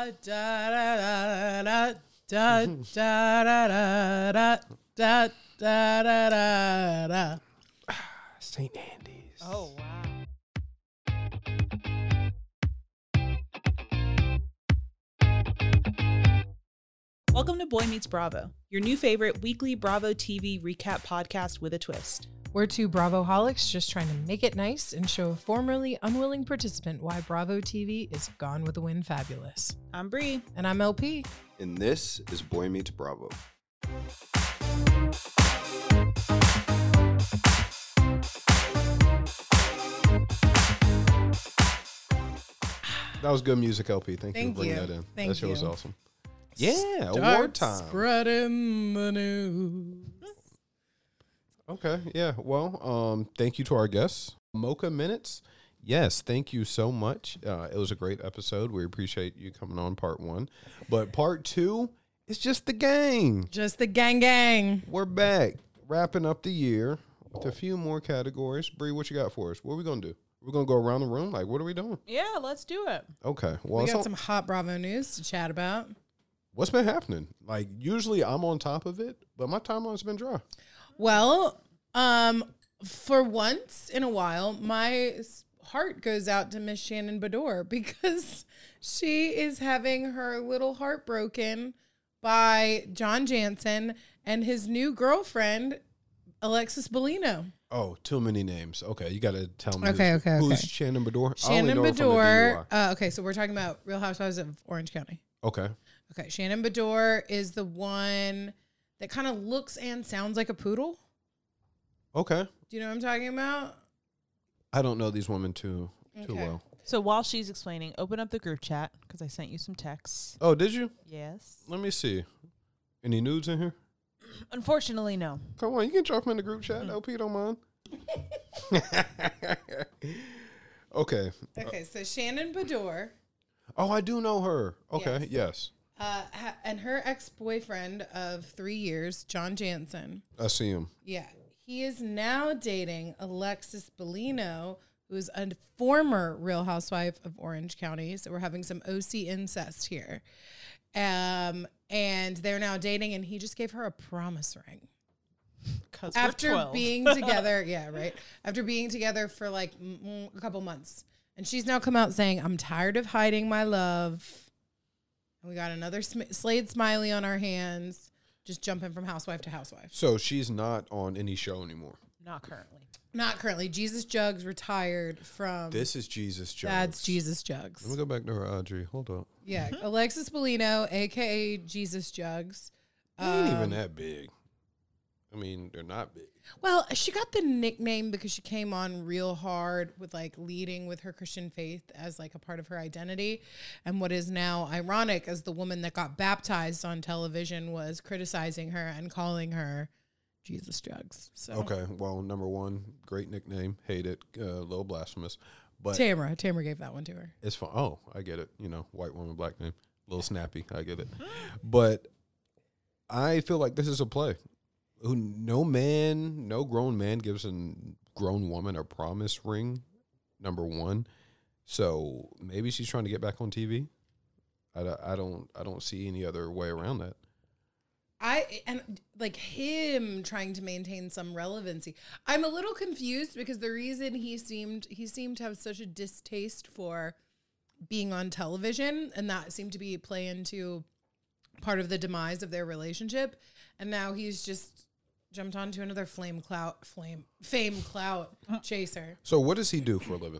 da da da da da da da da da. St. Andy's. Oh, wow. Welcome to Boy Meets Bravo, your new favorite weekly Bravo TV recap podcast with a twist. We're two Bravo-holics just trying to make it nice and show a formerly unwilling participant why Bravo TV is Gone with the Wind fabulous. I'm Bree. And I'm LP. And this is Boy Meets Bravo. That was good music, LP. Thank you for bringing that in. Thank that show was you. awesome. Yeah, Start award time. Spreading the news. Okay, yeah. Well, thank you to our guests. Mocha Minutes. Yes, thank you so much. It was a great episode. We appreciate you coming on part one. But part two is just the gang. Just the gang. We're back, wrapping up the year with a few more categories. Bree, what you got for us? What are we going to do? We're going to go around the room? Like, what are we doing? Yeah, let's do it. Okay. Well, We got some hot Bravo news to chat about. what's been happening? Like, usually I'm on top of it, but my timeline's been dry. Well, for once in a while, my heart goes out to Miss Shannon Beador because she is having her little heart broken by John Jansen and his new girlfriend, Alexis Bellino. Oh, too many names. Okay, you got to tell me Okay. who's Shannon Beador? Shannon Beador. Okay, so we're talking about Real Housewives of Orange County. Okay. Okay, Shannon Beador is the one that kind of looks and sounds like a poodle. Okay. Do you know what I'm talking about? I don't know these women too Okay. well. So while she's explaining, open up the group chat because I sent you some texts. Oh, did you? Yes. Let me see. Any nudes in here? Unfortunately, no. Come on, you can drop them in the group chat. LP don't mind. Okay. Okay, so Shannon Beador, Oh, I do know her. Okay, yes. and her ex-boyfriend of 3 years, John Jansen. I see him. Yeah, he is now dating Alexis Bellino, who's a former Real Housewife of Orange County. So we're having some OC incest here. And they're now dating, and he just gave her a promise ring. Because After being together, yeah, right. After being together for like a couple months. And she's now come out saying, I'm tired of hiding my love. And we got another Slade Smiley on our hands, just jumping from housewife to housewife. So she's not on any show anymore. Not currently. Not currently. Jesus Jugs retired from This is Jesus Jugs. That's Jesus Jugs. Let me go back to her IG. Hold up. Yeah, Alexis Bellino, a.k.a. Jesus Jugs. They ain't even that big. I mean, they're not big. Well, she got the nickname because she came on real hard with like leading with her Christian faith as like a part of her identity. And what is now ironic as the woman that got baptized on television was criticizing her and calling her Jesus Jugs. So Okay, well, number one, great nickname. Hate it. A little blasphemous. But Tamara gave that one to her. it's fun. Oh, I get it. You know, white woman, black name. A little snappy. I get it. But I feel like this is a play. No grown man gives a grown woman a promise ring, number one. So maybe she's trying to get back on TV. I don't see any other way around that. And like him trying to maintain some relevancy. I'm a little confused because the reason he seemed to have such a distaste for being on television, and that seemed to be play into part of the demise of their relationship. And now he's just jumped onto another fame clout chaser. So what does he do for a living?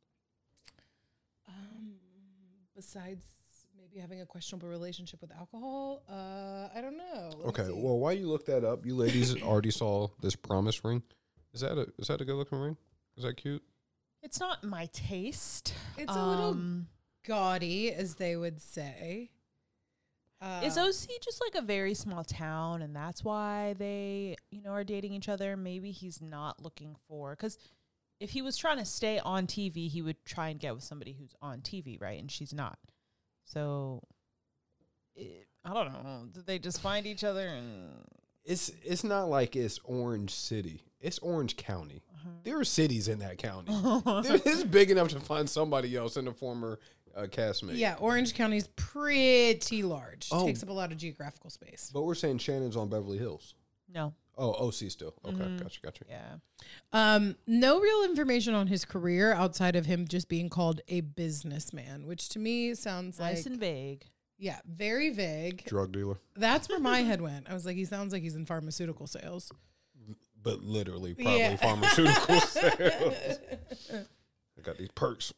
Besides maybe having a questionable relationship with alcohol, I don't know. Let me Okay, see. well, while you look that up, you ladies already saw this promise ring. Is that a good looking ring? Is that cute? It's not my taste. It's a little gaudy, as they would say. Is OC just like a very small town, and that's why they, are dating each other? Maybe he's not looking for, because if he was trying to stay on TV, he would try and get with somebody who's on TV, right? And she's not. So, I don't know. Did they just find each other? And It's not like it's Orange City. It's Orange County. There are cities in that county. It's big enough to find somebody else in the former castmate. Yeah, Orange County's pretty large. Oh. Takes up a lot of geographical space. But we're saying Shannon's on Beverly Hills. No. Oh, OC still. Okay, gotcha. Yeah. No real information on his career outside of him just being called a businessman, which to me sounds Nice like and vague. yeah, very vague. Drug dealer. That's where my head went. I was like, he sounds like he's in pharmaceutical sales. But literally, probably Yeah. pharmaceutical sales. I got these perks.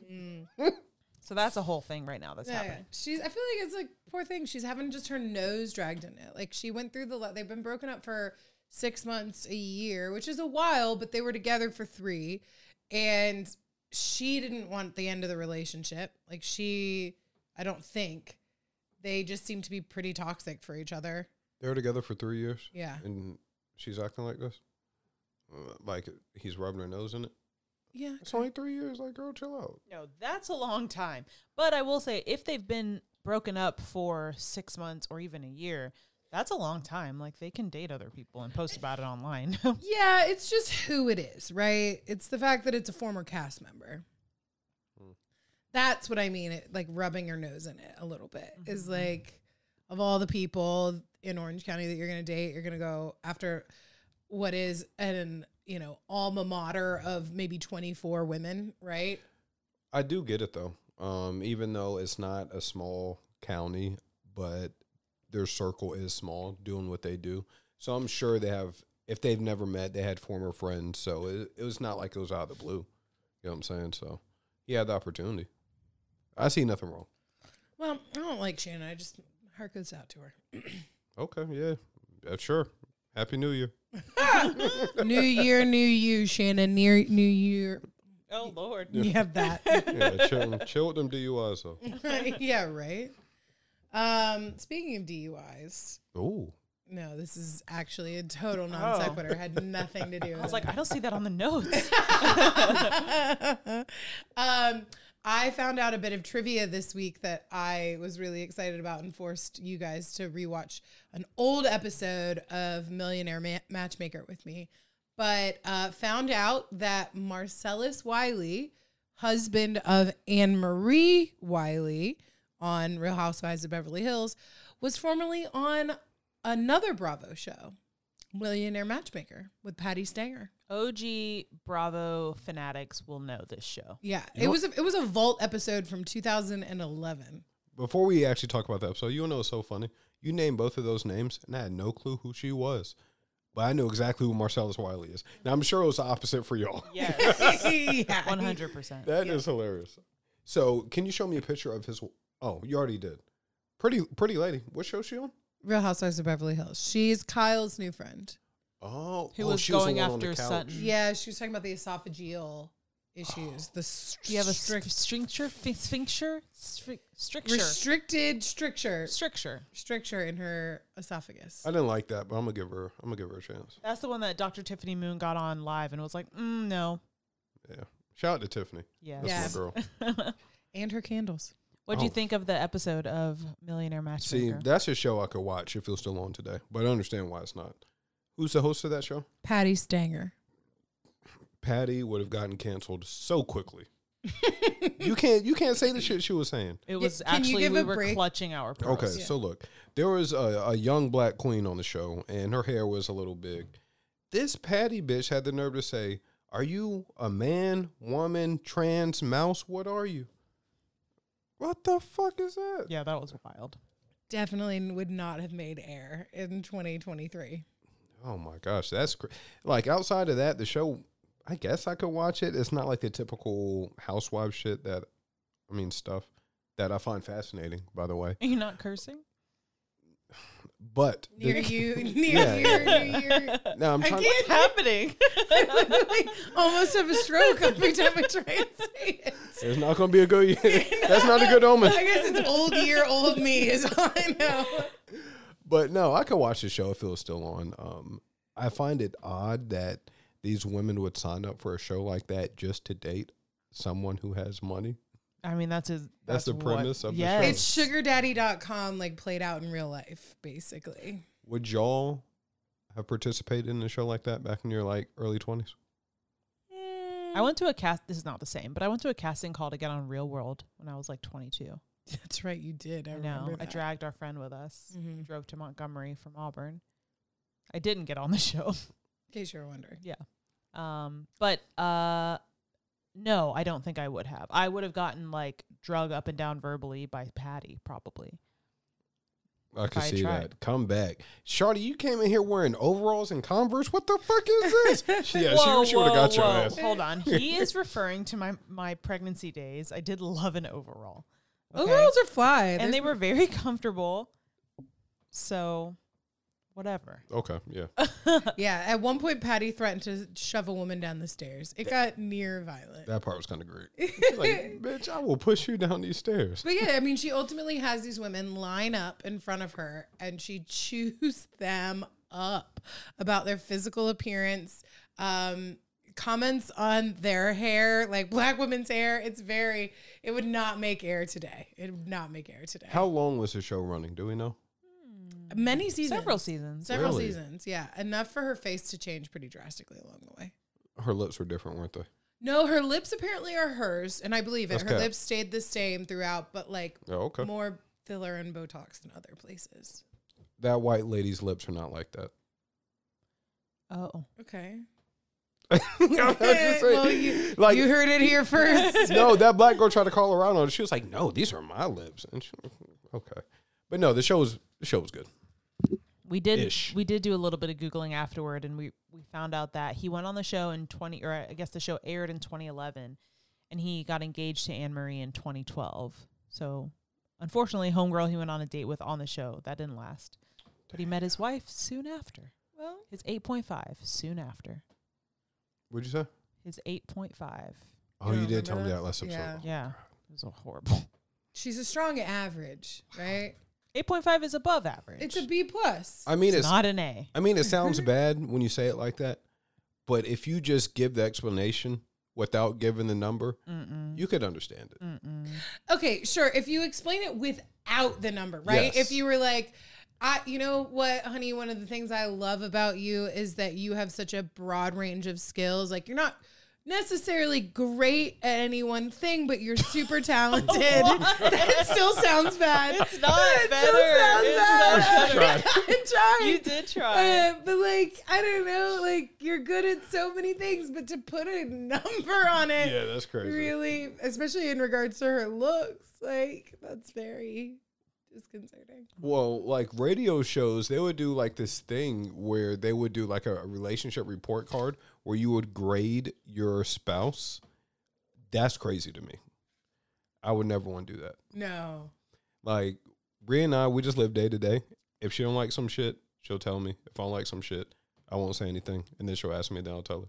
So that's a whole thing right now that's happening. She's. I feel like it's like poor thing. She's having just her nose dragged in it. Like she went through they've been broken up for 6 months, a year, which is a while, but they were together for 3, and she didn't want the end of the relationship. Like I don't think they just seem to be pretty toxic for each other. They were together for 3 years. Yeah. And she's acting like this. Like he's rubbing her nose in it. Yeah. It's only 3 years. Like, girl, chill out. No, that's a long time. But I will say, if they've been broken up for 6 months or even a year, that's a long time. Like, they can date other people and post about it online. Yeah, it's just who it is, right? It's the fact that it's a former cast member. That's what I mean. It, like rubbing your nose in it a little bit is like, of all the people in Orange County that you're going to date, you're going to go after what is an, alma mater of maybe 24 women, right? I do get it, though. Even though it's not a small county, but their circle is small, doing what they do. So I'm sure they have, if they've never met, they had former friends. So it was not like it was out of the blue. You know what I'm saying? So he had the opportunity. I see nothing wrong. Well, I don't like Shannon. I just heart goes out to her. Okay, yeah. Sure. Happy New Year. New year, new you, Shannon. New year. Oh, Lord. You have that. Yeah, chill with them DUIs, though. Yeah, right. Speaking of DUIs, Ooh. no, this is actually a total non sequitur. Had nothing to do with I was it. like, I don't see that on the notes. I found out a bit of trivia this week that I was really excited about and forced you guys to rewatch an old episode of Millionaire Matchmaker with me. But found out that Marcellus Wiley, husband of Anne Marie Wiley on Real Housewives of Beverly Hills, was formerly on another Bravo show, Millionaire Matchmaker with Patty Stanger. OG Bravo fanatics will know this show. Yeah, it was a Vault episode from 2011. Before we actually talk about the episode, you know what's so funny? You named both of those names, and I had no clue who she was. But I knew exactly who Marcellus Wiley is. Now, I'm sure it was the opposite for y'all. Yes. Yeah. 100%. That is hilarious. So, can you show me a picture of his... Oh, you already did. Pretty lady. What show is she on? Real Housewives of Beverly Hills. She's Kyle's new friend. Oh. Who was she was the going one on the after couch. Sutton. Yeah, she was talking about the esophageal issues. The Do you have a stricture in her esophagus. I didn't like that, but I'm gonna give her a chance. That's the one that Dr. Tiffany Moon got on live and was like, no. Yeah. Shout out to Tiffany. Yes. That's my girl. And her candles. What'd you think of the episode of Millionaire See, Matchmaker? that's a show I could watch if it was still on today, but I understand why it's not. Who's the host of that show? Patty Stanger. Patty would have gotten canceled so quickly. You can't say the shit she was saying. It was Can you actually, give we a were break? clutching our pearls. Okay, so look, there was a young black queen on the show, and her hair was a little big. This Patty bitch had the nerve to say, "Are you a man, woman, trans, mouse? What are you?" What the fuck is that? Yeah, that was wild. Definitely would not have made air in 2023. Oh my gosh, that's like outside of that, the show. I guess I could watch it. It's not like the typical housewife shit stuff that I find fascinating, by the way. Are you not cursing? But Near you. No, I'm trying. What's happening? I literally almost have a stroke every time I try and say it. It's not going to be a good year. That's not a good omen. I guess it's old year, old me is all I know. But no, I could watch the show if it was still on. I find it odd that these women would sign up for a show like that just to date someone who has money. I mean, that's the premise of the show. It's sugardaddy.com like played out in real life, basically. Would y'all have participated in a show like that back in your like early 20s? I went to a this is not the same, but I went to a casting call to get on Real World when I was like 22. That's right, you did. I know. remember that. I dragged our friend with us. Mm-hmm. Drove to Montgomery from Auburn. I didn't get on the show. In case you were wondering. Yeah. But no, I don't think I would have. I would have gotten like drug up and down verbally by Patty, probably. I can see that. Come back. Shawty, you came in here wearing overalls and Converse. What the fuck is this? She would have got your ass. Hold on. He is referring to my pregnancy days. I did love an overall. Okay? Overalls are fly. And they were very comfortable. So, whatever. Okay, yeah. Yeah, at one point, Patty threatened to shove a woman down the stairs. It got near violent. That part was kind of great. She's like, bitch, I will push you down these stairs. But yeah, I mean, she ultimately has these women line up in front of her and she chews them up about their physical appearance, comments on their hair, like black women's hair. It would not make air today. It would not make air today. How long was the show running? Do we know? Many seasons. Several seasons. Several Really? seasons, yeah. Enough for her face to change pretty drastically along the way. Her lips were different, weren't they? No, her lips apparently are hers, and I believe it. That's Her cap. lips stayed the same throughout, but like okay. more filler and Botox than other places. That white lady's lips are not like that. Oh. Okay. I'm just saying, Well, you heard it here first. No, that black girl tried to call her out on it. She was like, "No, these are my lips." And okay, but no, the show was good. We did Ish. do a little bit of Googling afterward, and we found out that he went on the show in I guess the show aired in 2011, and he got engaged to Anne Marie in 2012. So, unfortunately, homegirl he went on a date with on the show, that didn't last. But he met his wife soon after. Well, His 8.5 soon after. What'd you say? His 8.5. Oh, You you did remember tell me that? that last episode. Yeah. Yeah, it was a horrible. she's a strong average, right? 8.5 is above average. It's a B+. I mean, it's not an A. I mean, it sounds bad when you say it like that, but if you just give the explanation without giving the number, you could understand it. Okay, sure. If you explain it without the number, right? Yes. If you were like, you know what, honey, one of the things I love about you is that you have such a broad range of skills. Like, you're not necessarily great at any one thing, but you're super talented. That still sounds bad. It's not It better. still sounds bad. I tried. You did try. But like, I don't know, like you're good at so many things, but to put a number on it, Yeah, that's crazy. really, especially in regards to her looks, like that's very disconcerting. Well, like radio shows, they would do like this thing where they would do like a relationship report card where you would grade your spouse. That's crazy to me. I would never want to do that. No. Like, Bria and I, we just live day to day. If she don't like some shit, she'll tell me. If I don't like some shit, I won't say anything. And then she'll ask me, then I'll tell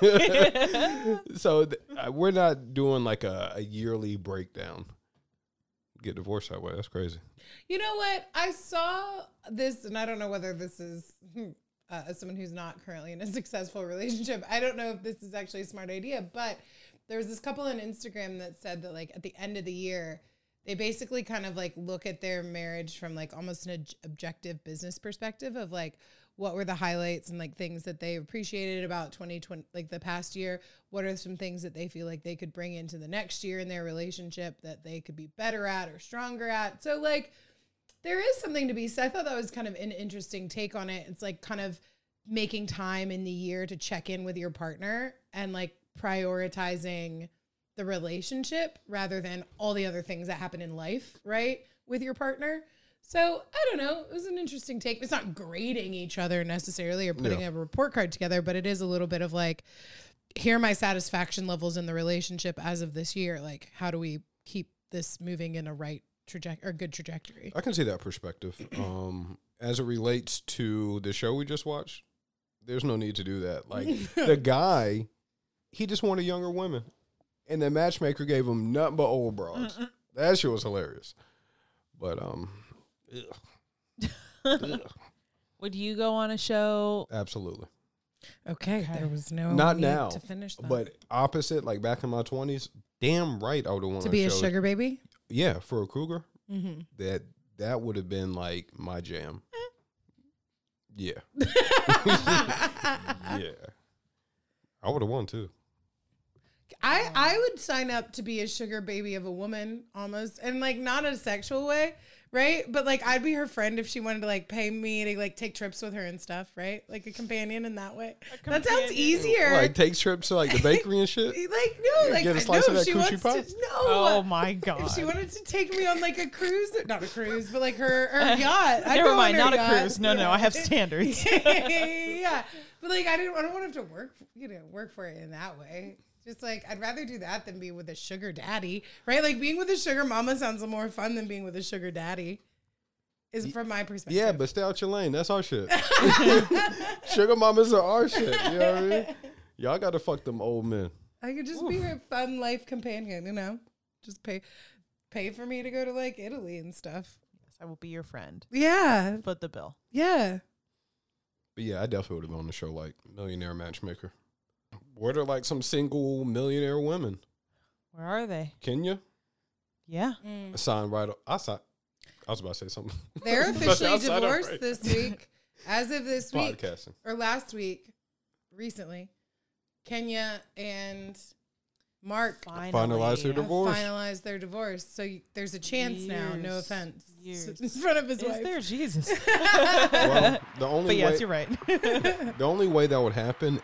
her. So we're not doing like a yearly breakdown. Get divorced that way. That's crazy. You know what? I saw this, and I don't know whether this is as someone who's not currently in a successful relationship. I don't know if this is actually a smart idea, but there was this couple on Instagram that said that like at the end of the year, they basically kind of like look at their marriage from like almost an objective business perspective of like what were the highlights and like things that they appreciated about 2020, like the past year. What are some things that they feel like they could bring into the next year in their relationship that they could be better at or stronger at? So like there is something to be said. I thought that was kind of an interesting take on it. It's like kind of making time in the year to check in with your partner and like prioritizing the relationship rather than all the other things that happen in life, right, with your partner. So I don't know. It was an interesting take. It's not grading each other necessarily or putting a report card together, but it is a little bit of like, here are my satisfaction levels in the relationship as of this year. Like, how do we keep this moving in a right trajectory or good trajectory? I can see that perspective. As it relates to the show we just watched, there's no need to do that. Like the guy, he just wanted younger women, and the matchmaker gave him nothing but old broads. That shit was hilarious. But ugh. Would you go on a show? Absolutely. Okay. There was no Not need now to finish that. But opposite, like back in my 20s, damn right I would have wanted to be a sugar baby? Yeah, for a cougar. Mm-hmm. That would have been like my jam. Yeah. Yeah. I would have won too. I would sign up to be a sugar baby of a woman almost, and like not in a sexual way, right? But like I'd be her friend if she wanted to like pay me to like take trips with her and stuff, right? Like a companion in that way. That sounds easier. Like take trips to like the bakery and shit. Like no, like get a slice of that she coochie wants pie? to, no. Oh my god! If she wanted to take me on like a cruise, not a cruise, but like her yacht. I'd Never go mind, on her not a yacht. cruise. No, I have standards. Yeah, but like I don't want to have to work for it in that way. Just like I'd rather do that than be with a sugar daddy, right? Like being with a sugar mama sounds more fun than being with a sugar daddy. Is from my perspective. Yeah, but stay out your lane. That's our shit. Sugar mamas are our shit. You know what I mean? Y'all got to fuck them old men. I could just be her fun life companion, you know? Just pay for me to go to like Italy and stuff. Yes, I will be your friend. Yeah. Foot the bill. Yeah. But yeah, I definitely would have been on the show like Millionaire Matchmaker. What are like some single millionaire women? Where are they? Kenya? Yeah. I signed right. I was about to say something. They're officially Outside of divorced right. this week. As of this week. Podcasting. Or last week. Recently. Kenya and Mark Finalized their divorce. finalized their divorce. So there's a chance now. No Years. offense. Years. In front of his Is wife. there Jesus? Well, the only But yes, way, you're right. the only way that would happen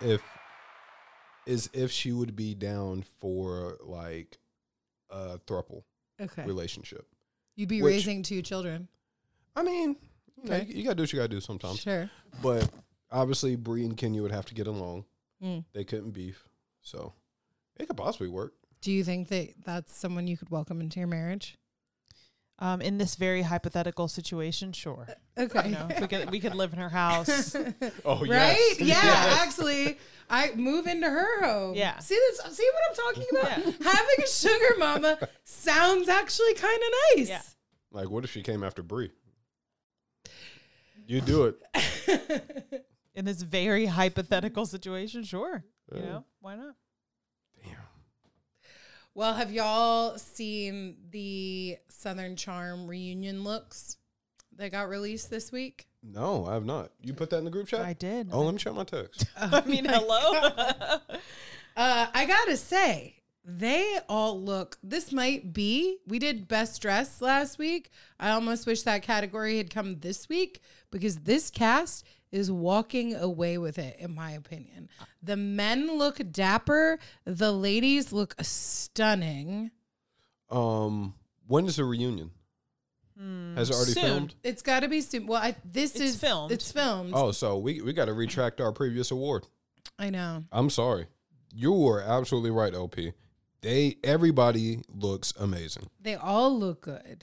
is if she would be down for like a throuple Okay. relationship. You'd be Which- raising 2 children. I mean, you know, Okay. you gotta do what you gotta do sometimes. Sure. But obviously, Bree and Kenya would have to get along. Mm. They couldn't beef, so it could possibly work. Do you think that that's someone you could welcome into your marriage? In this very hypothetical situation, sure. Okay. You know, if we could live in her house. Oh Right? yes. Yeah, Yes. actually, I move into her home. Yeah. See this? See what I'm talking about? Having a sugar mama sounds actually kind of nice. Yeah. Like, what if she came after Bree? You do it. In this very hypothetical situation, sure. You Yeah. know, why not? Damn. Well, have y'all seen the Southern Charm reunion looks that got released this week? No, I have not. You put that in the group chat? I did. Oh, let me check my text. I mean, hello. I gotta say, they all look, this might be, we did best dress last week. I almost wish that category had come this week because this cast is walking away with it, in my opinion. The men look dapper. The ladies look stunning. When is the reunion? Has it already Soon. filmed? It's got to be soon. Well, It's filmed. It's filmed. Oh, so we got to retract our previous award. I know. I'm sorry. You were absolutely right, LP. Everybody looks amazing. They all look good.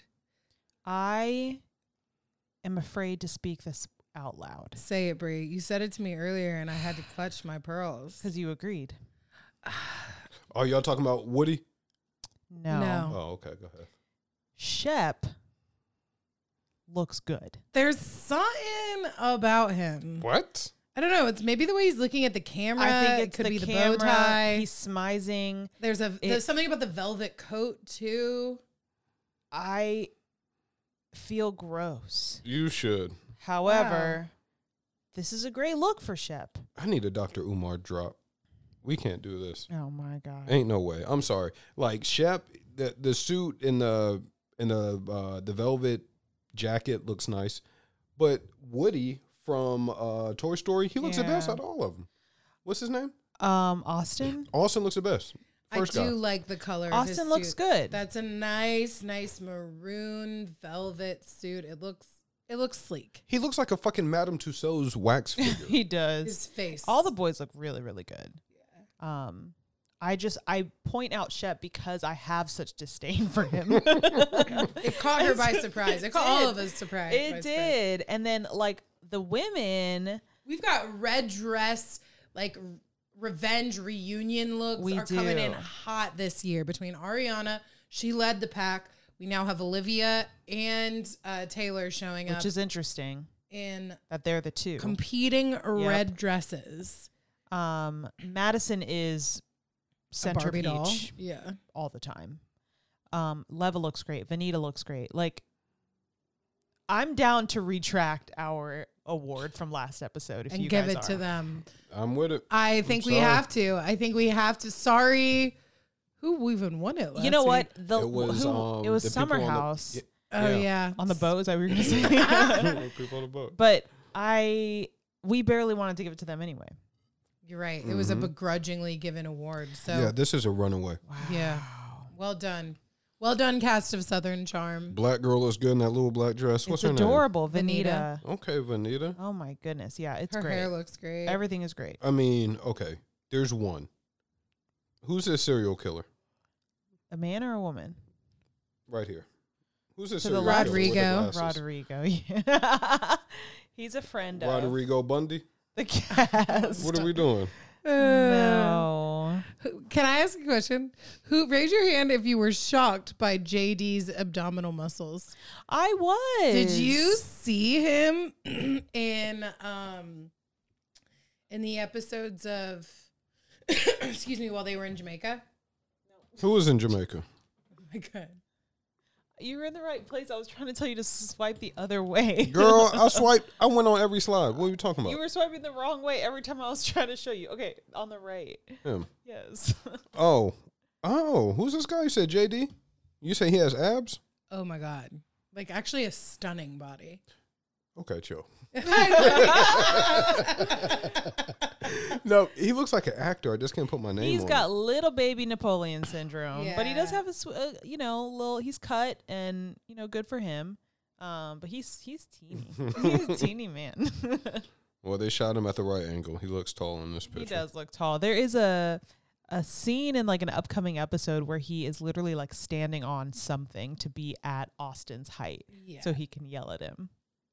I am afraid to speak this out loud Say it, Brie. You said it to me earlier, and I had to clutch my pearls. because you agreed. Are y'all talking about Woody? No. Oh, okay. Go ahead. Shep looks good. There's something about him. What? I don't know. It's maybe the way he's looking at the camera. I think it's it could the be the camera. bow tie. He's smizing. There's something about the velvet coat too. I feel gross. You should. However, this is a great look for Shep. I need a Dr. Umar drop. We can't do this. Oh my god. Ain't no way. I'm sorry. Like Shep, the suit in the velvet jacket looks nice, but Woody from Toy Story, he looks the best Yeah. out of all of them. What's his name? Austin. Austin looks the best. First I guy. do like the color. of his Austin looks suit. good. That's a nice maroon velvet suit. It looks sleek. He looks like a fucking Madame Tussauds wax figure. He does. His face. All the boys look really, really good. Yeah. I point out Shep because I have such disdain for him. It caught her by surprise. It caught all of us surprised. It did. And then like the women, We've got red dress, like revenge reunion looks We are coming do. in hot this year. Between Ariana, she led the pack. We now have Olivia and Taylor showing up which is interesting in that they're the two. competing red dresses. Madison is center Barbie doll. peach Yeah. all the time. Leva looks great. Vanita looks great. Like, I'm down to retract our award from last episode if And you give guys it to are. them. I'm with it. I think we sorry. have to. I think we have to. Sorry, Who even won it last You know what? week? The It was, it was the Summer people on the- House Oh, yeah. on the boat. Is that what you were gonna say? People on the boat. But we barely wanted to give it to them anyway. You're right. It was a begrudgingly given award. So, Yeah, this is a runaway. yeah. Well done. Well done, cast of Southern Charm. Black girl looks good in that little black dress. What's It's her adorable, Vanita. Vanita. name? Okay, Vanita. Oh my goodness, yeah, it's Her great. hair looks great. Everything is great. I mean, okay, there's one. Who's this serial killer? A man or a woman? Right here. Who's this To the serial left. killer with the Rodrigo. glasses? Rodrigo. Yeah. He's a friend of Rodrigo Bundy? the cast. What are we doing? No. Can I ask a question? Raise your hand if you were shocked by JD's abdominal muscles? I was. Did you see him in the episodes of excuse me, while they were in Jamaica? Who was in Jamaica? Oh my god. You were in the right place. I was trying to tell you to swipe the other way. Girl, I swiped. I went on every slide. What are you talking about? You were swiping the wrong way every time I was trying to show you. Okay, on the right. Him. Yes. Oh. Who's this guy? You said JD? You say he has abs? Oh my god. Like actually a stunning body. Okay, chill. No, he looks like an actor. I just can't put my name He's on got little baby Napoleon syndrome, but he does Yeah. have little. He's cut, and good for him. But he's teeny. He's a teeny man. it. Well, they shot him at the right angle. He looks tall in this picture. He does look tall. There is a scene in like an upcoming episode where he is literally like standing on something to be at Austin's height, Yeah. so he can yell at him.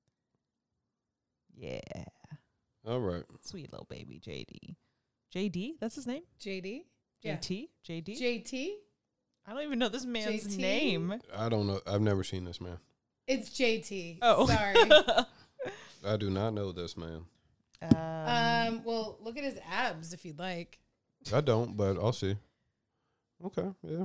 Yeah, All right. sweet little baby JD. JD, that's his name. JD? Yeah. JT, JD. JT? I don't even know this man's JT? name. I don't know. I've never seen this man. It's JT. Oh, Sorry. I do not know this man. Well, look at his abs if you'd like. I don't, but I'll see. Okay, yeah.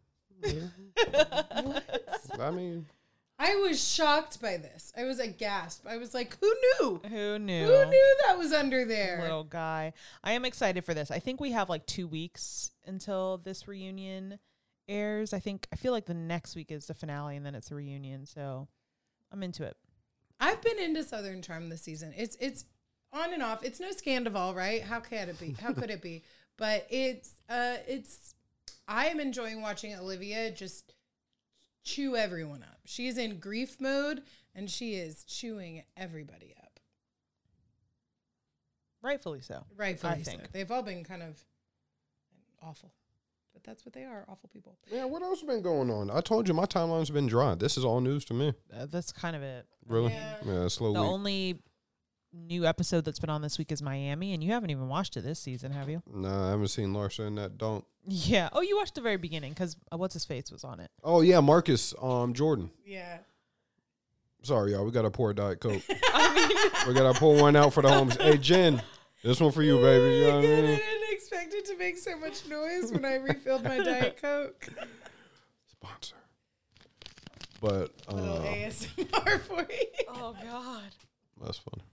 I mean, I was shocked by this. I was aghast. I was like, who knew? Who knew? Who knew that was under there? Little guy. I am excited for this. I think we have like 2 weeks until this reunion airs. I feel like the next week is the finale and then it's a reunion. So I'm into it. I've been into Southern Charm this season. It's on and off. It's no Scandival, right? How can it be? How could it be? But it's I am enjoying watching Olivia just chew everyone up. She's in grief mode and she is chewing everybody up. Rightfully so. Rightfully I so. think. They've all been kind of awful. But that's what they are, awful people. yeah, what else been going on? I told you my timeline's been dry. This is all news to me. That's kind of it. Really? Yeah. Slow The week. only new episode that's been on this week is Miami, and you haven't even watched it this season, have you? Nah, I haven't seen Larsa in that don't. Yeah. Oh, you watched the very beginning because what's his face was on it. Oh yeah, Marcus Jordan. Yeah. Sorry, y'all. We got to pour a Diet Coke. We got to pour one out for the homies. Hey, Jen, this one for you, baby. You know what I I mean? didn't expect it to make so much noise when I refilled my Diet Coke. Sponsor. But Little ASMR for you. Oh God. that's funny.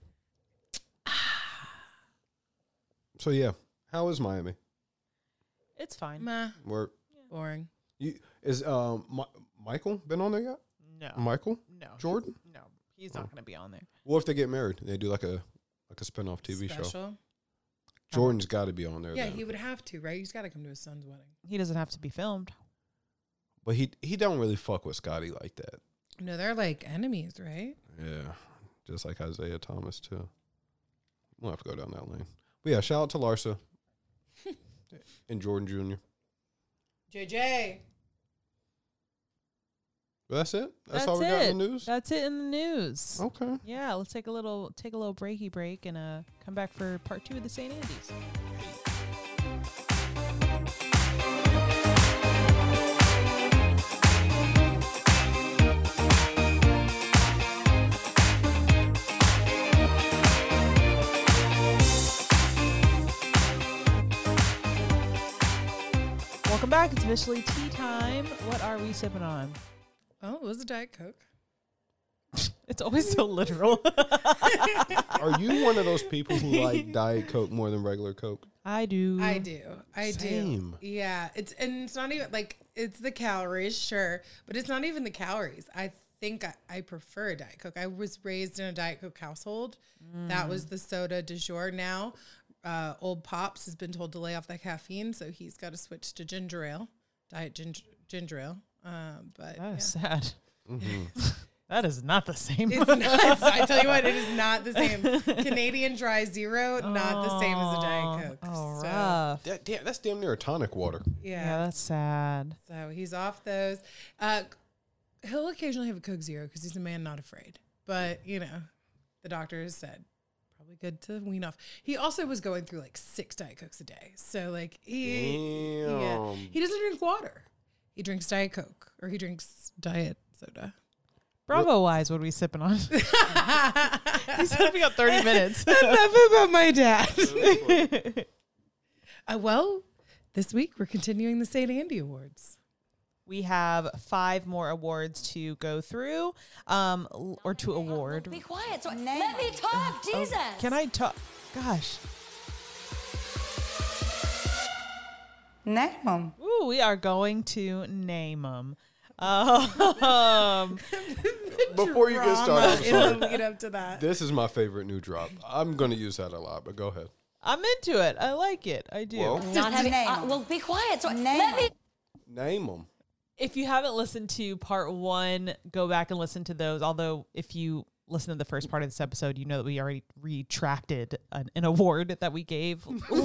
So yeah, how is Miami? It's fine. Meh. Where Boring. is Michael been on there yet? No. Michael No. Jordan? No. He's not going to be on there. What if they get married? They do like a spinoff TV show. Special. Jordan's got to be on there. Yeah, then. he would have to, right? He's got to come to his son's wedding. He doesn't have to be filmed. But he don't really fuck with Scotty like that. No, they're like enemies, right? Yeah, just like Isaiah Thomas too. We'll have to go down that lane. But yeah, shout out to Larsa and Jordan Jr. JJ. But that's it. That's all we got in the news. That's it in the news. Okay. Yeah, let's take a little breaky break and come back for part 2 of the St. Andy's. Welcome back. It's officially tea time. What are we sipping on? Oh, it was a Diet Coke. It's always so literal. Are you one of those people who like Diet Coke more than regular Coke? I do. Same. Yeah, it's not even like it's the calories, sure, but it's not even the calories. I think I prefer a Diet Coke. I was raised in a Diet Coke household. That was the soda du jour. Now, old Pops has been told to lay off that caffeine, so he's got to switch to ginger ale, Diet ginger ale. But that is sad. That is not the same. It's not. I tell you what, it is not the same. Canadian Dry Zero, not the same as a Diet Coke. Oh, so, rough. That's damn near a tonic water. Yeah, that's sad. So he's off those. He'll occasionally have a Coke Zero because he's a man not afraid. But, you know, the doctor has said probably good to wean off. He also was going through like 6 Diet Cokes a day. So, like, he doesn't drink water. He drinks Diet Coke or he drinks diet soda. Bravo wise, what are we sipping on? He said we got 30 minutes. Enough about my dad. Well, this week we're continuing the St. Andy Awards. We have 5 more awards to go through, or to award. Be quiet. Let me talk, Jesus. Can I talk? Gosh. Name them. Ooh, we are going to name them. Before you get started, I'm In the sorry. lead up to that. This is my favorite new drop. I'm going to use that a lot, but go ahead. I'm into it. I like it. I do. Well, Not having. name 'em. Well, be quiet. Let Name me. name them. If you haven't listened to part 1, go back and listen to those. Although if you listen to the first part of this episode, you know that we already retracted an award that we gave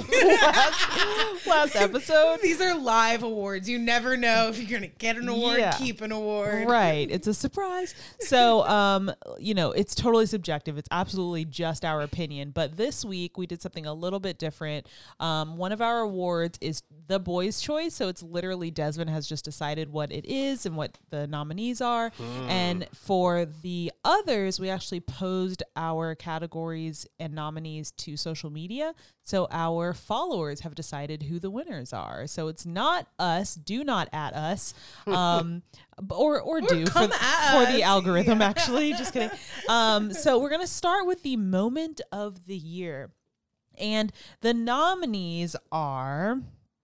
last episode. These are live awards. You never know if you're going to get an award, keep an award. Right. It's a surprise. So, you know, it's totally subjective. It's absolutely just our opinion. But this week we did something a little bit different. One of our awards is the boys' choice. So it's literally Desmond has just decided what it is and what the nominees are. And for the others, we actually posed our categories and nominees to social media. So our followers have decided who the winners are. So it's not us. Do not at us. Or do come for at the us. algorithm, actually. Just kidding. So we're going to start with the moment of the year. And the nominees are...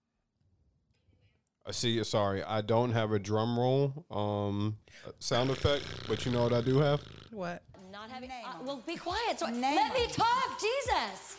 Sorry, I don't have a drum roll sound effect, but you know what I do have? What? Not having. Name 'em. Well, be quiet. Let Name me 'em. talk, Jesus.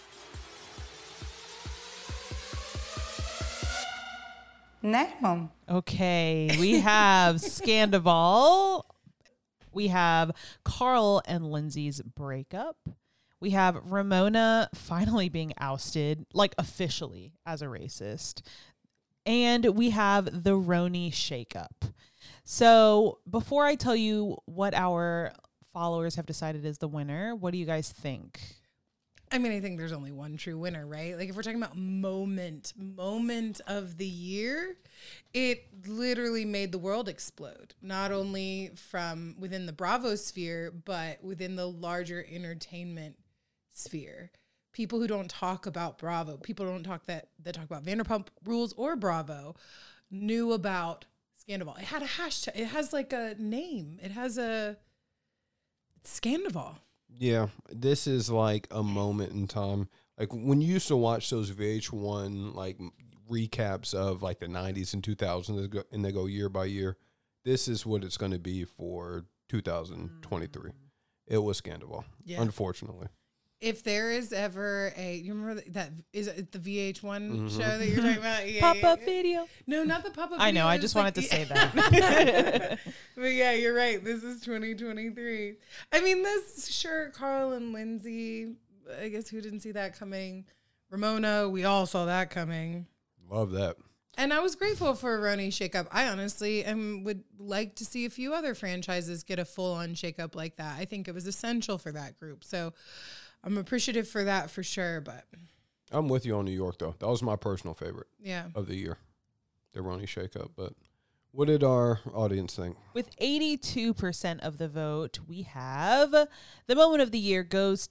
Name them. Okay, we have Scandival. We have Carl and Lindsay's breakup. We have Ramona finally being ousted, like officially as a racist. And we have the Roni shakeup. So before I tell you what our followers have decided is the winner, what do you guys think? I mean, I think there's only one true winner, right? Like if we're talking about moment of the year, it literally made the world explode. Not only from within the Bravo sphere, but within the larger entertainment sphere. People who don't talk about Bravo, people don't talk that talk about Vanderpump Rules or Bravo, knew about Scandival. It had a hashtag. It has like a name. It has a Scandival. Yeah, this is like a moment in time. Like when you used to watch those VH1 like recaps of like the 90s and 2000s and they go year by year, this is what it's going to be for 2023. It was Scandival, unfortunately. If there is ever you remember that is it the VH1 show that you're talking about? Yeah, Pop-up video. No, not the pop-up I video. know, I It just was wanted to like- say that. But yeah, you're right. This is 2023. I mean, sure, Carl and Lindsay, I guess who didn't see that coming? Ramona, we all saw that coming. Love that. And I was grateful for a Roni shakeup. I honestly would like to see a few other franchises get a full-on shakeup like that. I think it was essential for that group. So I'm appreciative for that for sure, but I'm with you on New York, though. That was my personal favorite yeah. of the year, the Roni shakeup. But what did our audience think? With 82% of the vote, we have the moment of the year goes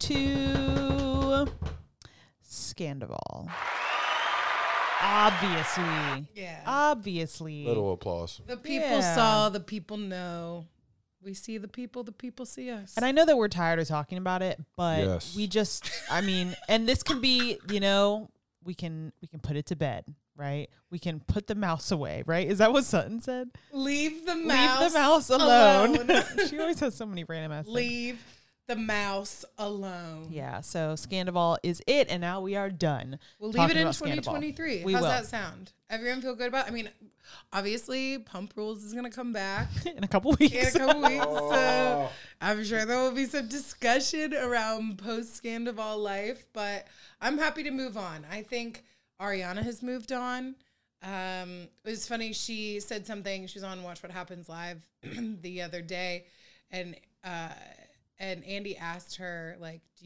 to Scandival. Obviously. Yeah. Obviously. Little applause. The people Yeah. saw, the people know. We see the people see us. And I know that we're tired of talking about it, but Yes. we just, I mean, and this can be, you know, we can put it to bed, right? We can put the mouse away, right? Is that what Sutton said? Leave the mouse alone. She always has so many random ass things. Leave the mouse alone. Yeah, so Scandival is it, and now we are done. We'll leave it in about Scandival. 2023. We How's will. that sound? Everyone feel good about it? I mean, obviously, Pump Rules is going to come back In a couple weeks. in a couple weeks. So I'm sure there will be some discussion around post-Scandival life, but I'm happy to move on. I think Ariana has moved on. It was funny. She said something. She was on Watch What Happens Live the other day, and Andy asked her, like, are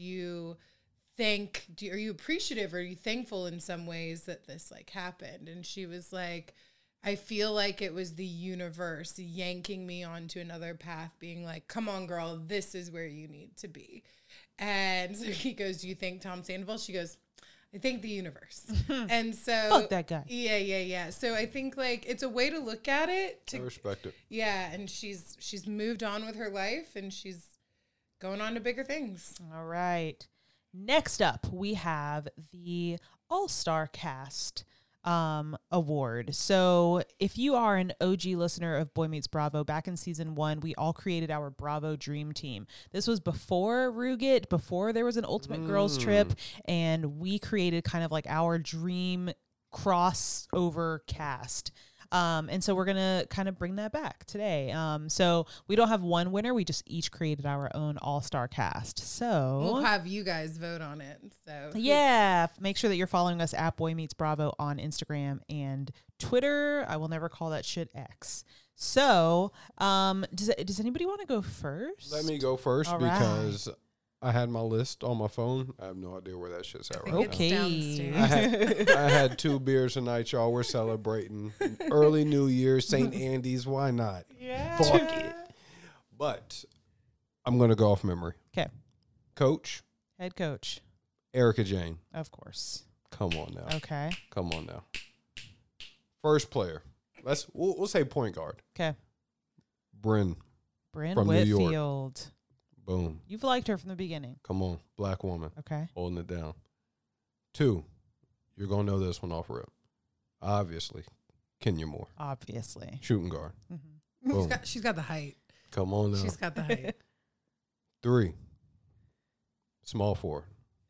you appreciative or are you thankful in some ways that this like happened? And she was like, I feel like it was the universe yanking me onto another path, being like, come on, girl, this is where you need to be. And so he goes, do you think Tom Sandoval? She goes, I think the universe. And so Fuck that guy. Yeah. So I think like it's a way to look at it. I respect it. Yeah, and she's moved on with her life and she's going on to bigger things. All right. Next up, we have the All-Star Cast award. So if you are an OG listener of Boy Meets Bravo, back in season 1, we all created our Bravo Dream Team. This was before Ruget, before there was an Ultimate Girls Trip, and we created kind of like our dream crossover cast. And so we're going to kind of bring that back today. So we don't have one winner. We just each created our own all-star cast. So We'll have you guys vote on it. So yeah, make sure that you're following us at Boy Meets Bravo on Instagram and Twitter. I will never call that shit X. So, does anybody want to go first? Let me go first All right. because I had my list on my phone. I have no idea where that shit's at right now. It's downstairs. I had 2 beers tonight, y'all. We're celebrating early New Year, St. Andy's. Why not? Yeah. Fuck it. But I'm going to go off memory. Okay. Coach, Head coach, Erica Jane. of course. Come on now. Okay. Come on now. First player. We'll say point guard. Okay. Bryn. Bryn From New York. Whitfield. Boom. You've liked her from the beginning. Come on. Black woman. Okay. Holding it down. 2. You're going to know this one off rip. Obviously. Kenya Moore. Obviously. Shooting guard. Mm-hmm. Boom. She's got the height. Come on now. She's got the height. 3. Small forward.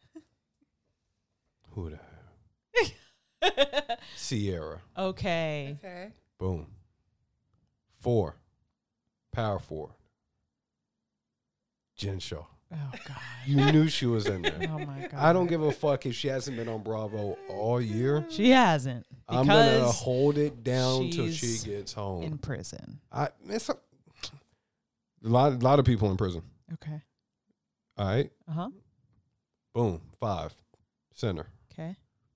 Who the hell? Sierra. Okay. Okay. Boom. 4. Power forward. Jen Shaw. Oh, God. You knew she was in there. Oh, my God. I don't give a fuck if she hasn't been on Bravo all year. She hasn't. I'm going to because hold it down till she she's gets home. in prison. It's a lot of people in prison. Okay. All right. Uh-huh. Boom. 5. Center. Okay.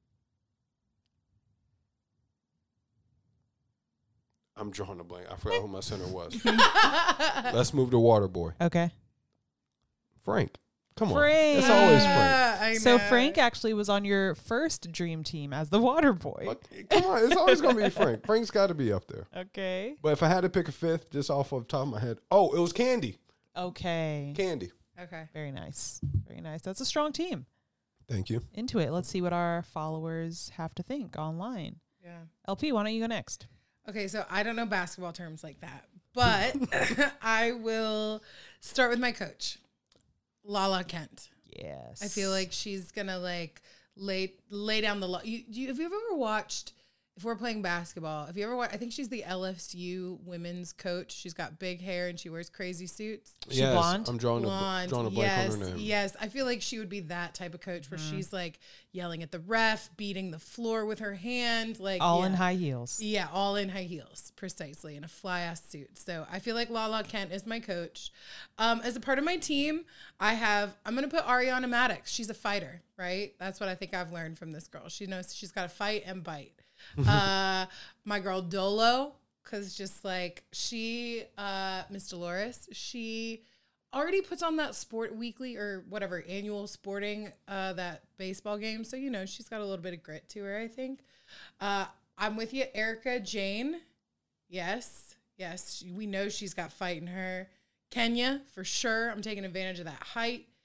I'm drawing a blank. I forgot who my center was. Let's move to Waterboy. Okay. Frank. Come on. Frank. It's always Frank. I So know. Frank actually was on your first dream team as the water boy. But, come on. It's always going to be Frank. Frank's got to be up there. Okay. But if I had to pick a 5th, just off of the top of my head, it was Candy. Okay. Candy. Okay. Very nice. Very nice. That's a strong team. Thank you. Into it. Let's see what our followers have to think online. Yeah. LP, why don't you go next? Okay, so I don't know basketball terms like that, but I will start with my coach, Lala Kent. Yes. I feel like she's gonna like lay down the law. Have you ever watched? If we're playing basketball, if you ever watch, I think she's the LSU women's coach. She's got big hair and she wears crazy suits. She blonde? I'm drawing Blonde, a blank yes, on her name. yes. I feel like she would be that type of coach where she's like yelling at the ref, beating the floor with her hand, like all in yeah. high heels. Yeah, all in high heels, precisely, in a fly-ass suit. So I feel like Lala Kent is my coach. As a part of my team, I'm going to put Ariana Maddox. She's a fighter, right? That's what I think I've learned from this girl. She knows she's got to fight and bite. My girl Dolo, because just like she, Miss Dolores, she already puts on that sport weekly or whatever annual sporting that baseball game. So, she's got a little bit of grit to her, I think. I'm with you, Erica Jane. Yes, we know she's got fight in her. Kenya, for sure. I'm taking advantage of that height.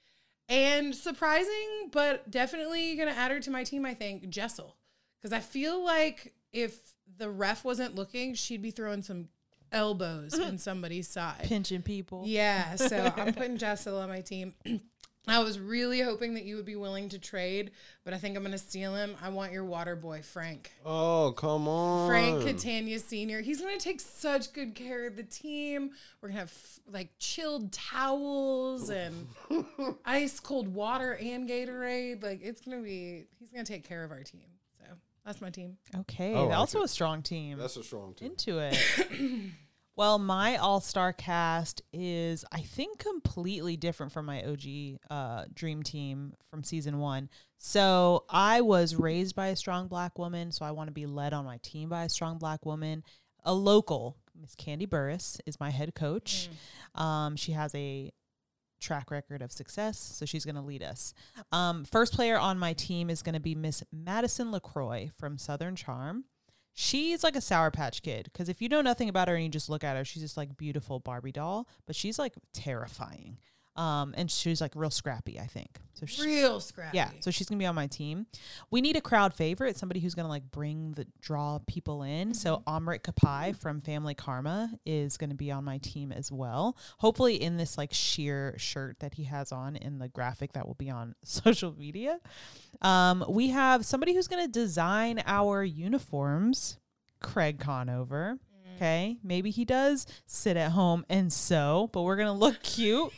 And surprising, but definitely going to add her to my team, I think, Jessel. Because I feel like if the ref wasn't looking, she'd be throwing some elbows in somebody's side. Pinching people. Yeah, so I'm putting Jessel on my team. I was really hoping that you would be willing to trade, but I think I'm going to steal him. I want your water boy, Frank. Oh, come on. Frank Catania Sr. He's going to take such good care of the team. We're going to have like chilled towels and ice cold water and Gatorade. Like he's going to take care of our team. So that's my team. Okay. I like Also it. a strong team. That's a strong team. Into it. Well, my all-star cast is, I think, completely different from my OG dream team from season 1. So I was raised by a strong black woman, so I want to be led on my team by a strong black woman. A local, Miss Candy Burris, is my head coach. She has a track record of success, so she's going to lead us. First player on my team is going to be Miss Madison LaCroix from Southern Charm. She's like a Sour Patch Kid, because if you know nothing about her and you just look at her, she's just like beautiful Barbie doll, but she's like terrifying. And she's like real scrappy, I think. So Real scrappy. yeah, so she's gonna be on my team. We need a crowd favorite, somebody who's gonna like draw people in. So Amrit Kapai from Family Karma is gonna be on my team as well. Hopefully in this like sheer shirt that he has on in the graphic that will be on social media. We have somebody who's gonna design our uniforms, Craig Conover. Okay, maybe he does sit at home and sew, but we're gonna look cute.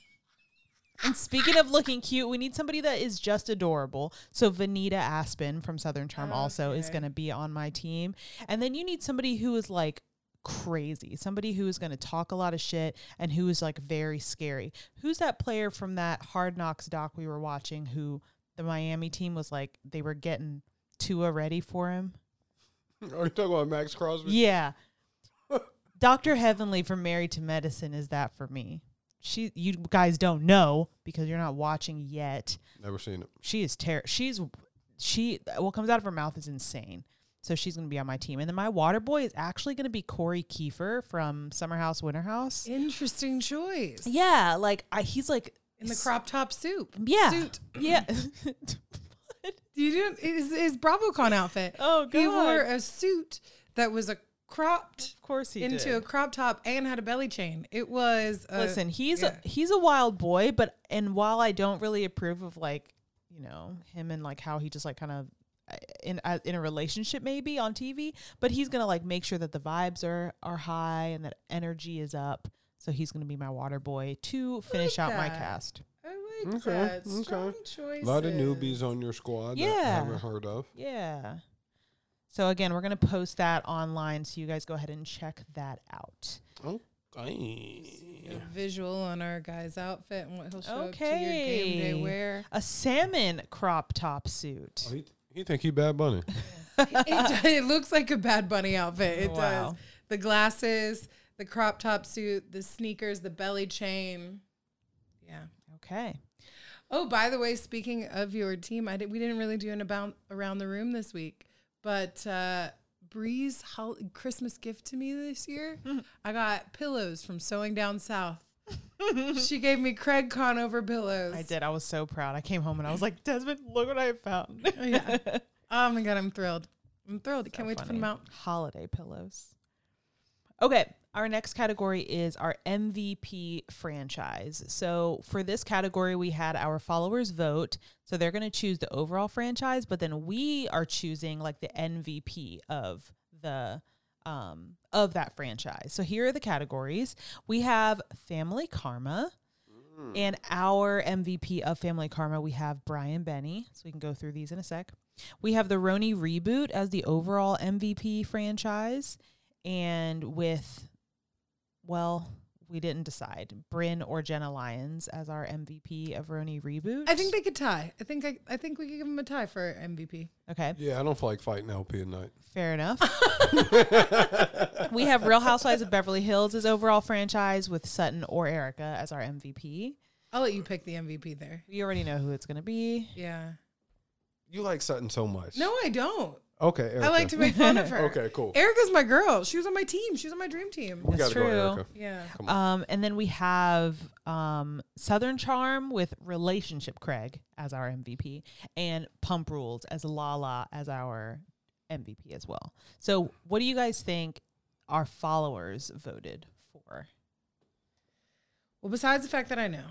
And speaking of looking cute, we need somebody that is just adorable. So Vanita Aspen from Southern Charm also is going to be on my team. And then you need somebody who is like crazy, somebody who is going to talk a lot of shit and who is like very scary. Who's that player from that Hard Knocks doc we were watching who the Miami team was like, they were getting Tua ready for him? Are you talking about Max Crosby? Yeah. Dr. Heavenly from Married to Medicine is that for me. You guys don't know because you're not watching yet. Never seen it. She is what comes out of her mouth is insane. So she's going to be on my team. And then my water boy is actually going to be Corey Kiefer from Summer House, Winter House. Interesting choice. Yeah. Like he's like In the crop top suit. Suit. Yeah. You didn't his BravoCon outfit. Oh, God. He wore a suit that was Of course he into did. a crop top and had a belly chain. It was Listen, he's a wild boy, and while I don't really approve of like, him and like how he just like kind of in a relationship maybe on TV, but he's going to like make sure that the vibes are high and that energy is up. So he's going to be my water boy to finish out my cast. I like that. Strong choices. A lot of newbies on your squad that I haven't heard of. Yeah. So again, we're going to post that online, so you guys go ahead and check that out. Okay. A visual on our guy's outfit and what he'll show up to your game day wear. A salmon crop top suit. Oh, he think he Bad Bunny. It looks like a Bad Bunny outfit. It Wow. does. The glasses, the crop top suit, the sneakers, the belly chain. Yeah. Okay. Oh, by the way, speaking of your team, we didn't really do an about around the room this week, but Bree's Christmas gift to me this year, I got pillows from Sewing Down South. She gave me Craig Conover pillows. I did. I was so proud. I came home and I was like, Desmond, look what I found. Oh, yeah. Oh my God, I'm thrilled. Can't wait to put funny. them out. Holiday pillows. Okay. Our next category is our MVP franchise. So for this category, we had our followers vote. So they're going to choose the overall franchise, but then we are choosing like the MVP of the of that franchise. So here are the categories. We have Family Karma. And our MVP of Family Karma, we have Brian Benny. So we can go through these in a sec. We have the Roni Reboot as the overall MVP franchise. And with, we didn't decide, Bryn or Jenna Lyons as our MVP of Roni Reboot. I think they could tie. I think we could give them a tie for MVP. Okay, Yeah, I don't feel like fighting LP at night. fair enough. We have Real Housewives of Beverly Hills as overall franchise with Sutton or Erica as our MVP. I'll let you pick the MVP there. You already know who it's going to be. Yeah. You like Sutton so much. No, I don't. Okay, Erica. I like to make fun of her. Okay, cool. Erica's my girl. She was on my team. She was on my dream team. We That's gotta go, true. Erica. Yeah. Come on. And then we have Southern Charm with Relationship Craig as our MVP and Pump Rules as Lala as our MVP as well. So what do you guys think our followers voted for? Well, besides the fact that I know.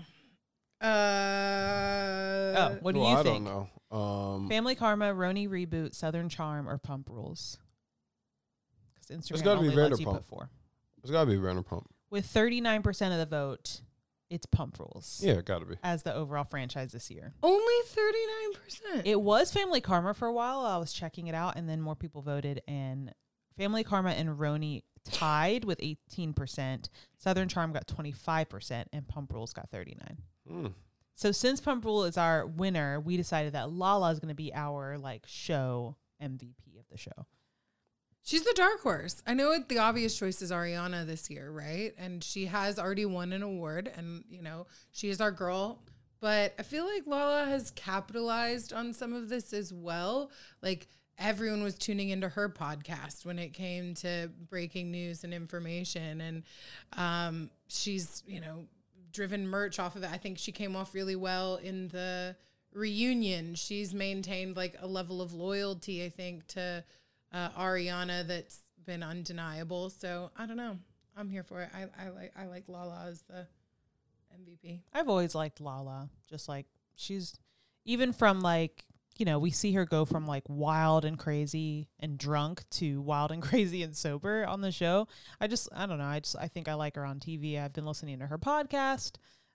What do Well, you I think? don't know. Family Karma, Roni Reboot, Southern Charm, or Pump Rules? Because Instagram gotta be only lets you Vanderpump. put 4. It's got to be Vanderpump. With 39% of the vote, it's Pump Rules Yeah, it got to be. as the overall franchise this year. Only 39%. It was Family Karma for a while. I was checking it out, and then more people voted, and Family Karma and Roni tied with 18%. Southern Charm got 25%, and Pump Rules got 39%. So since Pump Rule is our winner, we decided that Lala is going to be our show MVP of the show. She's the dark horse. I know the obvious choice is Ariana this year, right? And she has already won an award, and she is our girl. But I feel like Lala has capitalized on some of this as well. Like everyone was tuning into her podcast when it came to breaking news and information, and she's driven merch off of it. I think she came off really well in the reunion. She's maintained a level of loyalty, I think, to Ariana that's been undeniable. So I don't know. I'm here for it. I like Lala as the MVP. I've always liked Lala. Just she's even from we see her go from wild and crazy and drunk to wild and crazy and sober on the show. I don't know. I think I like her on TV. I've been listening to her podcast.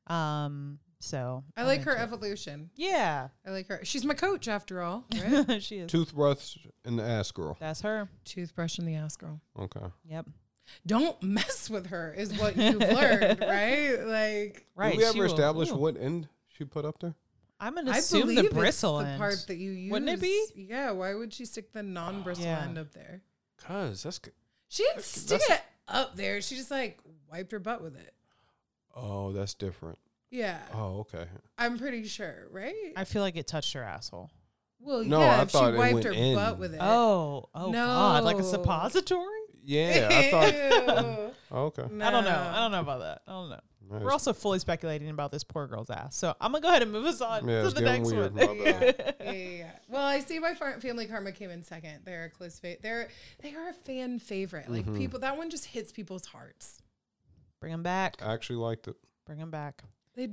So I like her evolution. Yeah. I like her. She's my coach after all, right? She is. Toothbrush in the ass girl. That's her. Toothbrush in the ass girl. Okay. Yep. Don't mess with her is what you've learned, right? Right. Did we she ever will- establish ooh. what end she put up there? I'm going to I assume believe the bristle it's the end. part that you use. Wouldn't it be? Yeah. Why would she stick the non-bristle Yeah. end up there? Cause that's good. She didn't stick it up there. She just wiped her butt with it. Oh, that's different. Yeah. Oh, okay. I'm pretty sure, right? I feel like it touched her asshole. Well, No, yeah, I if she thought it wiped went her in. butt with it. Oh No. God. Like a suppository? Yeah, I thought. Ew. Oh, okay. I don't know. I don't know about that. I don't know. Nice. We're also fully speculating about this poor girl's ass. So I'm going to go ahead and move us on Yeah, to it's the getting next weird. one. My bad. Yeah. Well, I see why Family Karma came in second. They're a close they are a fan favorite. Like people, that one just hits people's hearts. Bring them back. I actually liked it. Bring them back. They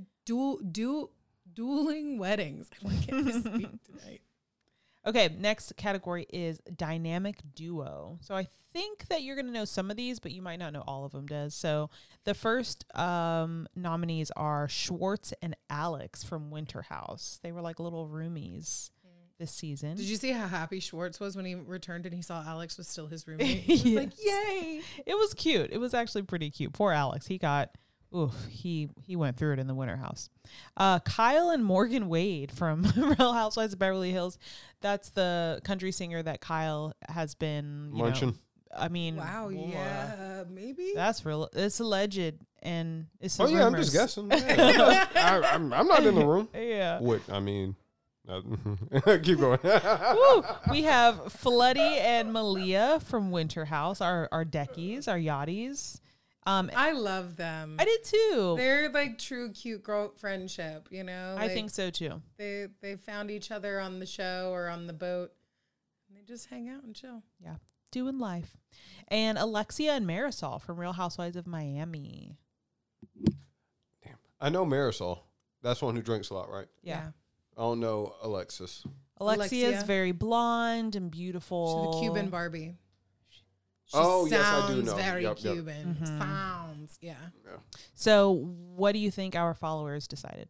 dueling weddings. I can't speak tonight. Okay, next category is dynamic duo. So I think that you're going to know some of these, but you might not know all of them, Des. So the first nominees are Schwartz and Alex from Winter House. They were like little roomies this season. Did you see how happy Schwartz was when he returned and he saw Alex was still his roommate? He was like, yay. It was cute. It was actually pretty cute. Poor Alex. He went through it in the Winter House. Kyle and Morgan Wade from Real Housewives of Beverly Hills. That's the country singer that Kyle has been Munching. I mean, Wow, yeah, maybe. that's real. It's alleged, and it's. Oh yeah, I'm just guessing. Yeah. I'm not in the room. Yeah. What I mean, keep going. Woo. We have Floody and Malia from Winter House, our deckies, our yachties. I love them. I did too. They're like true cute girl friendship, I think so too. They found each other on the show or on the boat. And they just hang out and chill. Yeah. Doing life. And Alexia and Marisol from Real Housewives of Miami. Damn. I know Marisol. That's one who drinks a lot, right? Yeah. I don't know Alexis. Alexia is Alexia. very blonde and beautiful. She's the Cuban Barbie. She Oh, yes, I do sounds know. very Yep, yep. Cuban. Mhm. Sounds, yeah. So what do you think our followers decided?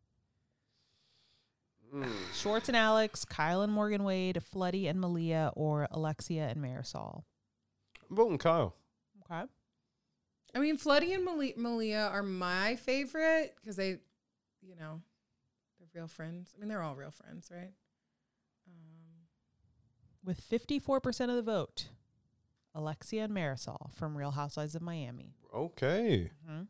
Schwartz and Alex, Kyle and Morgan Wade, Floody and Malia, or Alexia and Marisol? I'm voting Kyle. Okay. I mean, Floody and Malia are my favorite because they're real friends. I mean, they're all real friends, right? With 54% of the vote, Alexia and Marisol from Real Housewives of Miami. Okay. Mhm.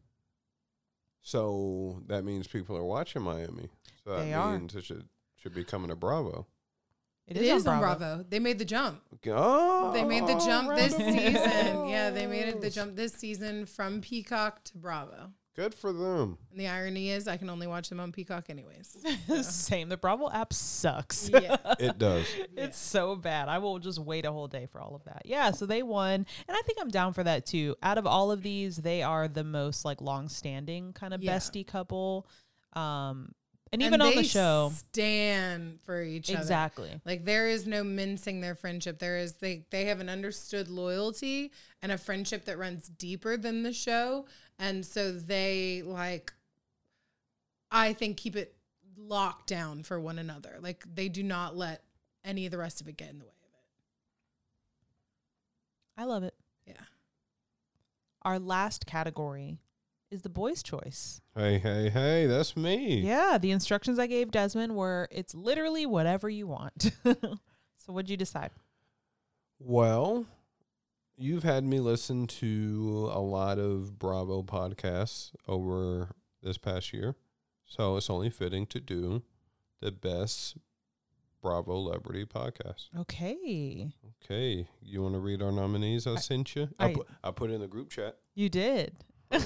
So that means people are watching Miami. So that They are. means it should be coming to Bravo. It is on Bravo. They made the jump. Oh, They made the jump this right. season. Yeah, they made it the jump this season from Peacock to Bravo. Good for them. And the irony is, I can only watch them on Peacock anyways. Same. The Bravo app sucks. Yeah. It does. It's so bad. I will just wait a whole day for all of that. Yeah, so they won. And I think I'm down for that too. Out of all of these, they are the most like long-standing kind of Yeah. bestie couple. And even on the show, stand for each other. exactly. Like there is no mincing their friendship. They have an understood loyalty and a friendship that runs deeper than the show. And so they I think keep it locked down for one another. Like they do not let any of the rest of it get in the way of it. I love it. Yeah. Our last category is the boys' choice. Hey, that's me. Yeah, the instructions I gave Desmond were it's literally whatever you want. So what'd you decide? Well, you've had me listen to a lot of Bravo podcasts over this past year, so it's only fitting to do the best Bravo Celebrity podcast. Okay. Okay, you want to read our nominees I sent you? I put it in the group chat. You did.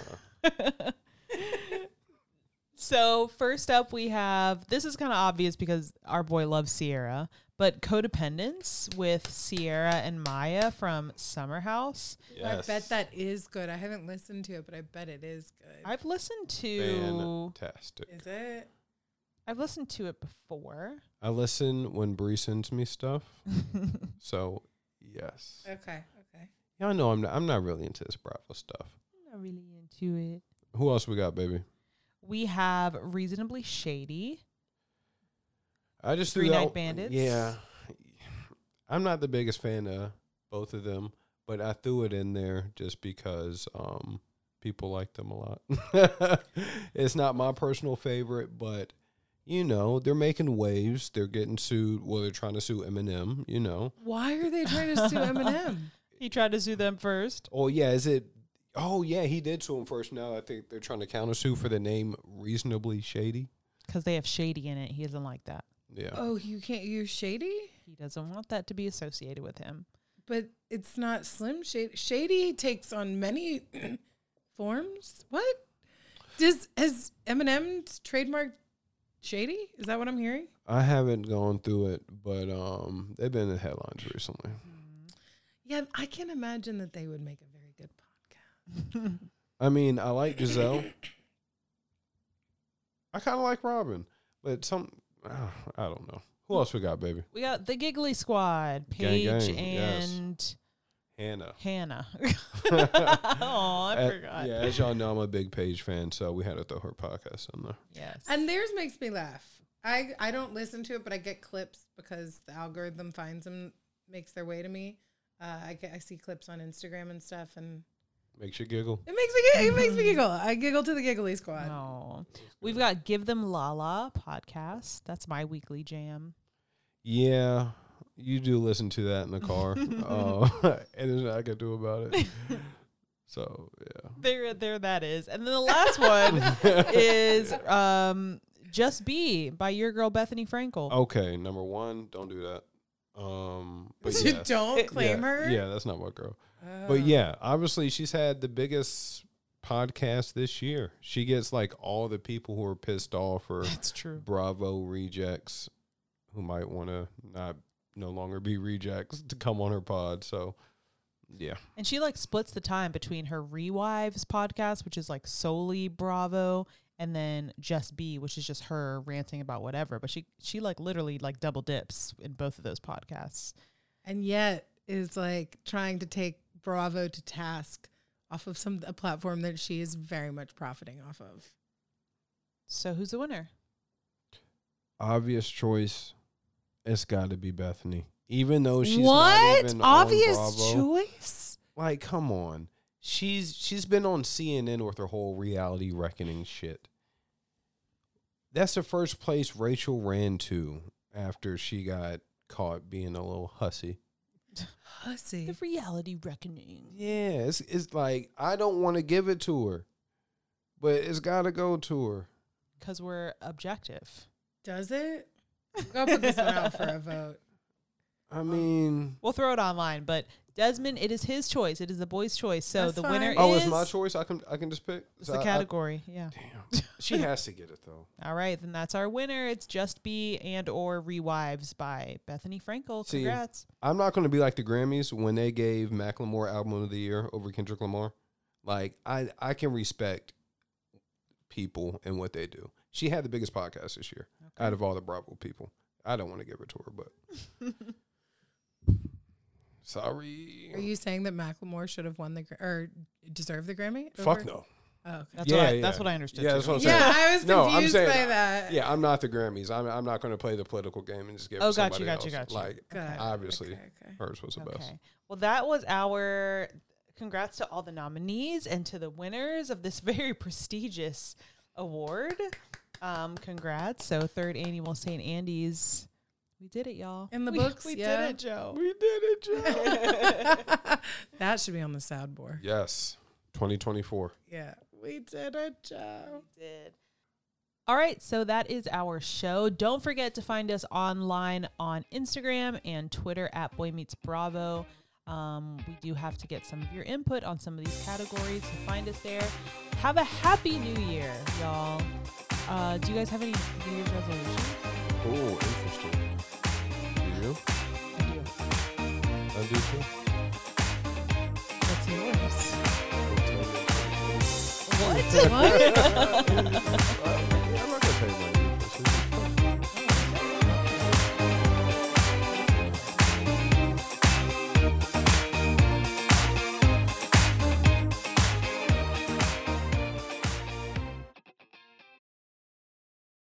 So first up we have, this is kind of obvious because our boy loves Sierra, but Codependence with Sierra and Maya from Summer House. Yes. I bet that is good. I haven't listened to it, but I bet it is good. I've listened to Fantastic. Is it? I've listened to it before. I listen when Bree sends me stuff, so yes. Okay. Y'all know I'm not really into this Bravo stuff. I'm not really into it. Who else we got, baby? We have Reasonably Shady. I just Three threw Night out- Bandits? Yeah, I'm not the biggest fan of both of them, but I threw it in there just because people like them a lot. It's not my personal favorite, but you know they're making waves. They're getting sued. Well, they're trying to sue Eminem. You know. Why are they trying to sue Eminem? He tried to sue them first. Oh yeah, is it? Oh yeah, he did sue him first. Now I think they're trying to countersue for the name Reasonably Shady. Because they have Shady in it. He doesn't like that. Yeah. Oh, you can't use Shady? He doesn't want that to be associated with him. But it's not Slim Shady. Shady takes on many forms. What? Has Eminem trademarked Shady? Is that what I'm hearing? I haven't gone through it, but they've been in the headlines recently. Yeah, I can imagine that they would make a very good podcast. I mean, I like Giselle. I kind of like Robin, but I don't know. Who else we got, baby? We got the Giggly Squad, Gang, Paige gang, yes. and Hannah. Hannah. Oh, I forgot. Yeah, as y'all know, I'm a big Paige fan, so we had to throw her podcast in there. Yes. And theirs makes me laugh. I don't listen to it, but I get clips because the algorithm finds them, makes their way to me. I see clips on Instagram and stuff, and Makes you giggle. it makes me giggle. I giggle to the Giggly Squad. Oh. We've got Give Them Lala podcast. That's my weekly jam. Yeah, you do listen to that in the car. And there's nothing I can do about it. So, yeah. There that is. And then the last one is Just Be by your girl Bethany Frankel. Okay, number one, don't do that. But yes. Don't claim her. Yeah, that's not my girl. But yeah, obviously she's had the biggest podcast this year. She gets like all the people who are pissed off or That's true. Bravo rejects who might want to no longer be rejects to come on her pod. So yeah. And she like splits the time between her Rewives podcast, which is like solely Bravo, and then Just Be, which is just her ranting about whatever. But she like literally like double dips in both of those podcasts. And yet is like trying to take Bravo to task off of a platform that she is very much profiting off of. So who's the winner? Obvious choice. It's got to be Bethany. Even though she's not What? even Obvious on Bravo. choice? Like, come on. She's been on CNN with her whole reality reckoning shit. That's the first place Rachel ran to after she got caught being a little hussy. Hussy. The reality reckoning. Yeah, it's like I don't want to give it to her, but it's got to go to her. Because we're objective. Does it? Go put this one out for a vote. I mean, We'll throw it online, but Desmond, it is his choice. It is the boy's choice. So That's the fine. winner oh, is it's my choice. I can just pick. It's the category. Yeah. Damn, she has to get it though. All right, then that's our winner. It's Just Be and or Rewives by Bethany Frankel. See, Congrats. I'm not going to be like the Grammys when they gave Macklemore Album of the Year over Kendrick Lamar. Like, I can respect people and what they do. She had the biggest podcast this year out of all the Bravo people. I don't want to give it to her, but sorry. Are you saying that Macklemore should have won or deserved the Grammy? Fuck no. Oh, okay. That's what I understood. Yeah, too. that's what I'm saying. Yeah, I was No, I'm confused saying- by that. Yeah, I'm not the Grammys. I'm not going to play the political game and just give it to got somebody you. else. Like, Okay. obviously, Okay. hers was the best. Okay. Well, that was our congrats to all the nominees and to the winners of this very prestigious award. Congrats. So, third annual St. Andy's. We did it, y'all. In the books, we yeah. did it, Joe. We did it, Joe. That should be on the soundboard. Yes, 2024. Yeah, we did it, Joe. Did. All right, so that is our show. Don't forget to find us online on Instagram and Twitter at Boy Meets Bravo. We do have to get some of your input on some of these categories, so find us there. Have a happy new year, y'all. Do you guys have any New Year's resolutions? Oh, interesting. Do you? I do too. What's yours? I'll tell you. What? What?